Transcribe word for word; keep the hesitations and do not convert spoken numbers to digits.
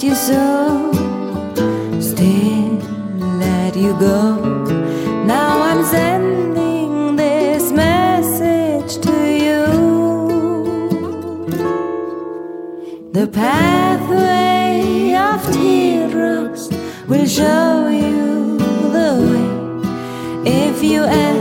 left you so, still let you go. Now I'm sending this message to you. The pathway of teardrops will show you the way if you ever